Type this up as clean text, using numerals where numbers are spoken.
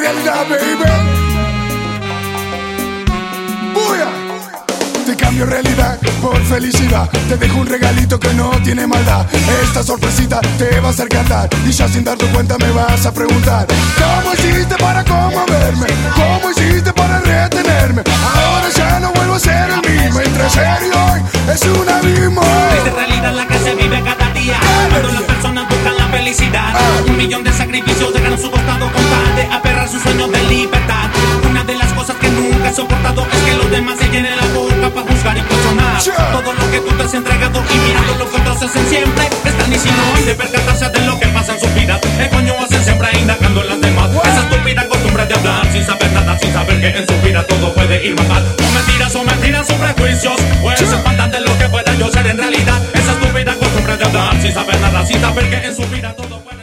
realidad, baby. ¡Buya! Te cambio realidad por felicidad. Te dejo un regalito que no tiene maldad. Esta sorpresita te va a hacer cantar. Y ya sin darte cuenta me vas a preguntar: ¿cómo hiciste para conmoverme? ¿Cómo hiciste para retenerme? Ahora ya no vuelvo a ser el mismo. Entre serio hoy es un abismo. Esta realidad la que se vive cada día, cuando las personas buscan la felicidad. Un millón de sacrificios dejan su costado con tal de aferrar sus sueños de libertad. Una de las cosas que nunca he soportado es que los demás se llenen la boca para juzgar y cuestionar todo lo que tú te has entregado y mirando lo que otros hacen siempre. Están diciendo hoy de percatarse de lo que pasa en su vida. ¿Qué coño hacen siempre indagando en las demás? Esa estúpida costumbre de hablar sin saber nada, sin saber que en su vida todo puede ir mal. Son mentiras, son prejuicios, pues se espantan de lo que pueda yo ser en realidad. Esa estúpida costumbre de hablar sin saber nada, sin saber que en su vida todo puede